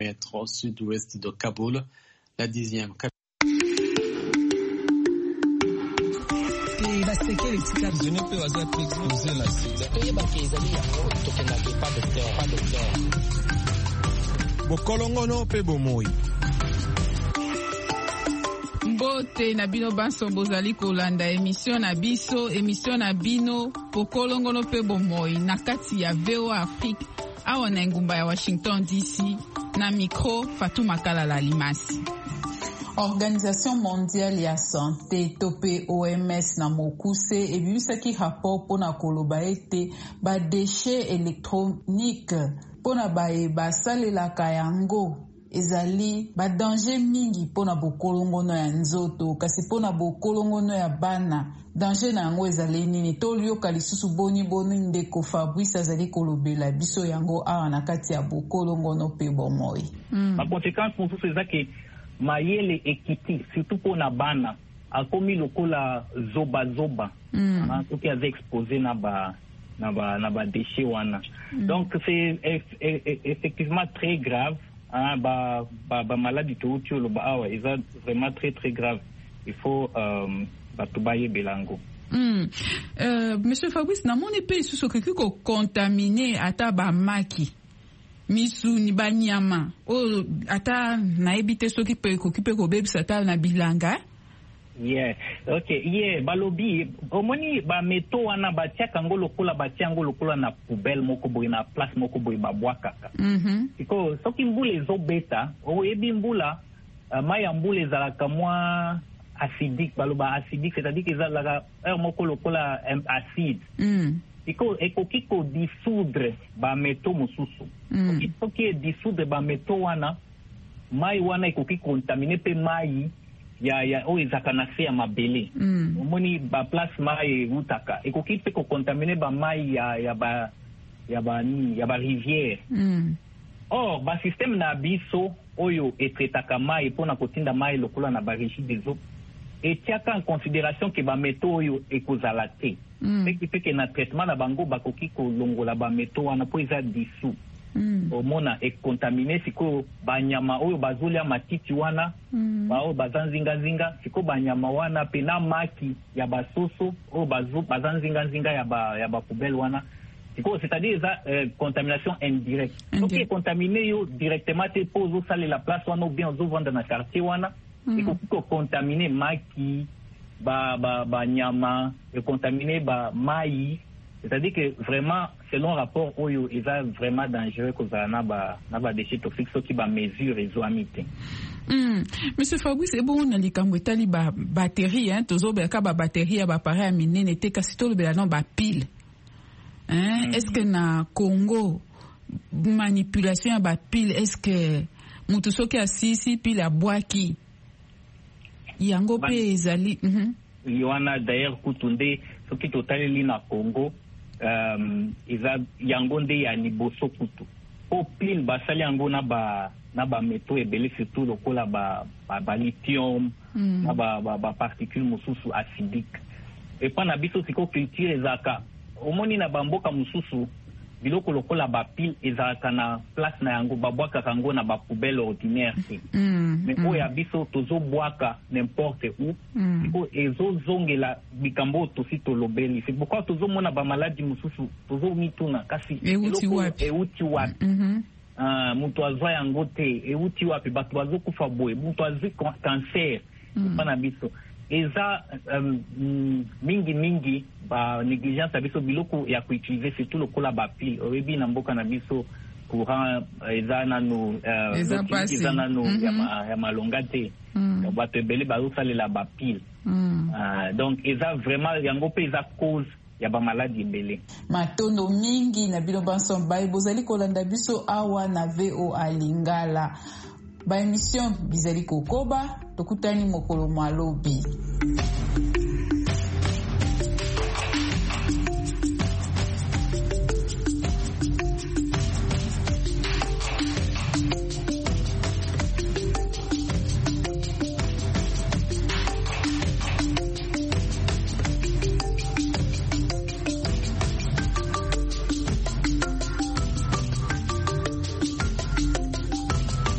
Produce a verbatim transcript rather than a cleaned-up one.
Métro sud-ouest de Kaboul, la dixième capitale. Bokolongono pe bomoi. Mbote na bino banso bozali kolanda émission na biso émission na bino Bokolongono pe bomoi na kati ya V O A Afrique awa na ngumba ya Washington D C na micro Fatou Makala Limasi. Organisation mondiale ya santé to pe O M S na mokuse ebimisaki rapport pona koloba ete ba déchets électroniques pona baye basalelaka yango ezali ba danger mingi pona bokolongono ya nzoto kasi pona bokolongono ya bana danger na yango ezali nini tolioka lisusu boni boni ndeko Fabrice azali kolobela biso yango awa na kati ya bokolongono pe bomoi. Mm. Ma conséquence mosusu ezaki mayele ekiti surtout pona bana akomi lokola zoba zoba mm. hein, soki aza exposé na ba na ba na ba déchets wana mm. donc c'est effectivement très grave hein, ba ba, ba maladie to utio lo ba awa est vraiment très très grave. Il faut euh, batubaye belango. Mm. Euh, Monsieur Fabrice, na moni pe sous soki ko contaminé ata ba maki misu ni banyama o ata na ebite soki pe ko kipe ko bebisa ta na bilanga. Yeah, okay, yeah, balobi omoni ba meto wana ba tiaka ngolo kola ba tianga lokola na poubelle moko boy na place moko boy ba bwaka. Mhm. Iko soki mbula ezo beta o ebi mbula uh, maya mbula ezalaka mwa acidique baloba acidique c'est-à-dire que ezalaka er moko lokola um, acide. Mm. Iko ekoki ko dissoudre ba meto mosusu. Mm. Soki dissoudre ba meto wana mai wana ekoki contaminer pe mai ya ya o ezaka na se ya mabele. Mm. Omoni ba place mai utaka ekoki pe ko contaminer ba mai ya ya ba ya ba ni ya ba rivière. Mm. Or ba système na biso oyo etretaka mai pona kotinda mai lokola na ba régie des eaux etiaka en considération que ba meto oyo ekozala te. Mm. Ce qui fait que na traitement na bango bakoki kolongola ba meto wana po eza dissous. Mm. Omona e contaminé siko banyama oyo bazolia matiti wana mm. bao bazanzinga zinga siko banyama wana pena maki ya basoso oyo bazo bazanzinga zinga ya ba ya ba poubelle wana siko c'est-à-dire ça euh, contamination indirecte. Donc est contaminé yo directement te pose sale la place wana ou bien zo vendre na quartier wana mm. siko ko contaminé maki ba ba banyama e contaminé ba mai. C'est-à-dire que vraiment, selon rapport, oyo est vraiment dangereux que ça n'a pas n'a déchets toxiques, ce qui va mesure et zoamité. Mm. Monsieur Fabrice, c'est bon, on a dit quand vous avez ba batterie, hein, toujours ben quand ba batterie, ba appareil à miner, n'était qu'à si tout le ben non ba pile. Hein, mm. Est-ce que na Congo manipulation ba pile, est-ce que mutuso qui a sisi pile à bois qui yango pe ezali. Mhm. Yoana d'ailleurs kutunde ce qui total li na Congo. Um, iza yango nde ya liboso kutu o pile basali yango na ba na ba meto ebele surtout lokola ba ba, ba lithium mm. na ba ba, ba particules mususu acidique et pa na biso siko culture ezaka omoni na bamboka mususu biloko lokola ba pile ezaka na place na yango babwaka kango na ba poubelle ordinaire mm. mais mm. o ya biso tozo bwaka n'importe où mm. siko ezo zongela bikambo tosi tolobeli c'est pourquoi tozo mona ba maladie mususu tozo mituna kasi euti wapi euti wapi mhm ah mutu azwa yango te euti wapi bato bazo kufa boye mutu azwi cancer mm. pa na biso eza um, mingi mingi ba négligence abiso biloko ya kuutiliser surtout lokola ba pile oyebi na mboka na biso courant eza nano eza nano ya ma ya malonga te bato ebele bazosalela ba pile donc eza vraiment yango pe eza cause ya ba maladie ebele matondo mingi na bino banso baye bozali kolanda biso awa na V O A Lingala ba émission bizali kokoba tokutani mokolo malobi.